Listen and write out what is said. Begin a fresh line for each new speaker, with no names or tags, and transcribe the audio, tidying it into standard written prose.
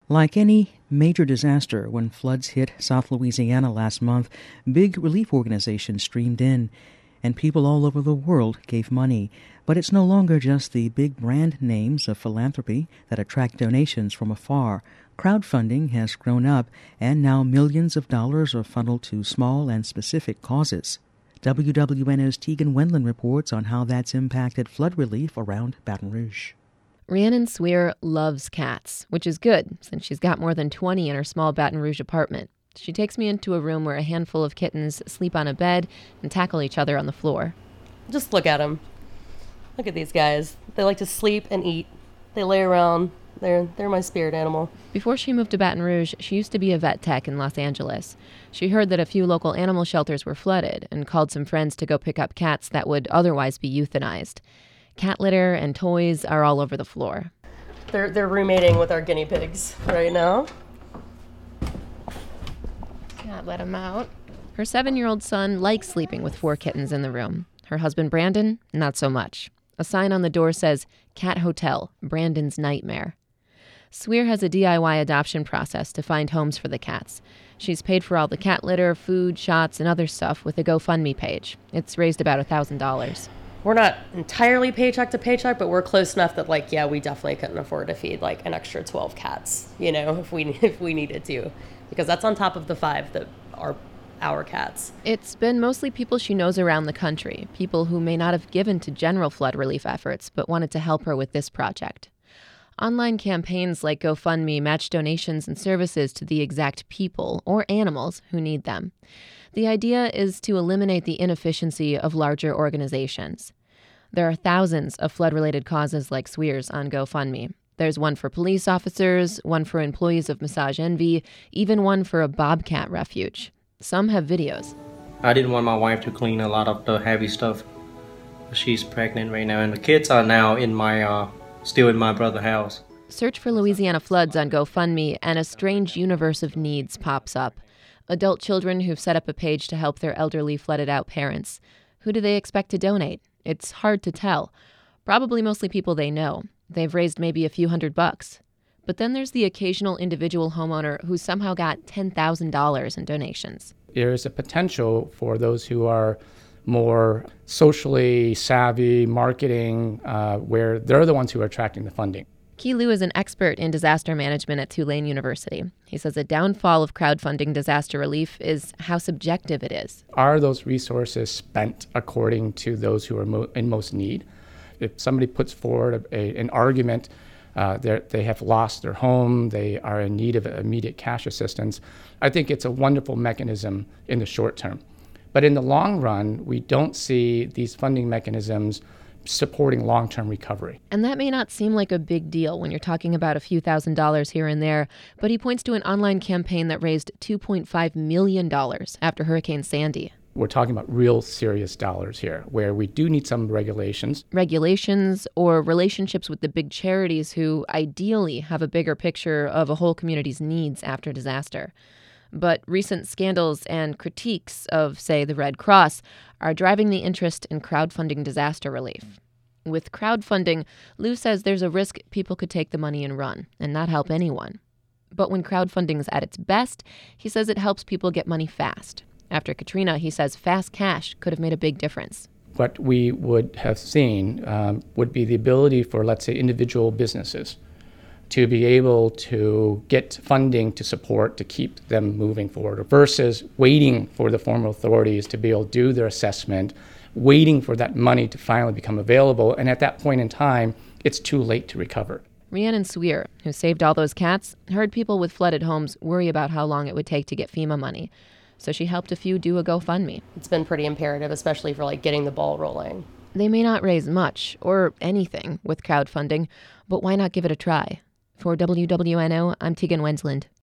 Like any major disaster, when floods hit South Louisiana last month, big relief organizations streamed in, and people all over the world gave money. But it's no longer just the big brand names of philanthropy that attract donations from afar. Crowdfunding has grown up, and now millions of dollars are funneled to small and specific causes. WWNO's Tegan Wendland reports on how that's impacted flood relief around Baton Rouge.
Rhiannon Swear loves cats, which is good since she's got more than 20 in her small Baton Rouge apartment. She takes me into a room where a handful of kittens sleep on a bed and tackle each other on the floor.
Just look at them. Look at these guys. They like to sleep and eat. They lay around. They're my spirit animal.
Before she moved to Baton Rouge, she used to be a vet tech in Los Angeles. She heard that a few local animal shelters were flooded and called some friends to go pick up cats that would otherwise be euthanized. Cat litter and toys are all over the floor.
They're roommating with our guinea pigs right now.
Can't let them out. Her 7-year-old son likes sleeping with 4 kittens in the room. Her husband, Brandon, not so much. A sign on the door says, Cat Hotel, Brandon's Nightmare. Swear has a DIY adoption process to find homes for the cats. She's paid for all the cat litter, food, shots, and other stuff with a GoFundMe page. It's raised about $1,000.
We're not entirely paycheck to paycheck, but we're close enough that, we definitely couldn't afford to feed, an extra 12 cats, if we needed to. Because that's on top of the 5 that are our cats.
It's been mostly people she knows around the country, people who may not have given to general flood relief efforts, but wanted to help her with this project. Online campaigns like GoFundMe match donations and services to the exact people or animals who need them. The idea is to eliminate the inefficiency of larger organizations. There are thousands of flood-related causes like Swear's on GoFundMe. There's one for police officers, one for employees of Massage Envy, even one for a bobcat refuge. Some have videos.
I didn't want my wife to clean a lot of the heavy stuff. She's pregnant right now, and the kids are now still in my brother's house.
Search for Louisiana floods on GoFundMe, and a strange universe of needs pops up. Adult children who've set up a page to help their elderly flooded-out parents. Who do they expect to donate? It's hard to tell. Probably mostly people they know. They've raised maybe a few $100. But then there's the occasional individual homeowner who somehow got $10,000 in donations.
There is a potential for those who are more socially savvy, marketing, where they're the ones who are attracting the funding.
Key Liu is an expert in disaster management at Tulane University. He says a downfall of crowdfunding disaster relief is how subjective it is.
Are those resources spent according to those who are in most need? If somebody puts forward an argument, they have lost their home, they are in need of immediate cash assistance, I think it's a wonderful mechanism in the short term. But in the long run, we don't see these funding mechanisms supporting long-term recovery.
And that may not seem like a big deal when you're talking about a few $1,000s here and there, but he points to an online campaign that raised $2.5 million after Hurricane Sandy.
We're talking about real serious dollars here, where we do need some regulations.
Regulations or relationships with the big charities who ideally have a bigger picture of a whole community's needs after disaster. But recent scandals and critiques of, say, the Red Cross are driving the interest in crowdfunding disaster relief. With crowdfunding, Liu says there's a risk people could take the money and run and not help anyone. But when crowdfunding is at its best, he says it helps people get money fast. After Katrina, he says fast cash could have made a big difference.
What we would have seen would be the ability for, let's say, individual businesses to be able to get funding to support, to keep them moving forward, versus waiting for the formal authorities to be able to do their assessment, waiting for that money to finally become available, and at that point in time, it's too late to recover.
Rhiannon Swear, who saved all those cats, heard people with flooded homes worry about how long it would take to get FEMA money. So she helped a few do a GoFundMe.
It's been pretty imperative, especially for getting the ball rolling.
They may not raise much or anything with crowdfunding, but why not give it a try? For WWNO, I'm Tegan Wendland.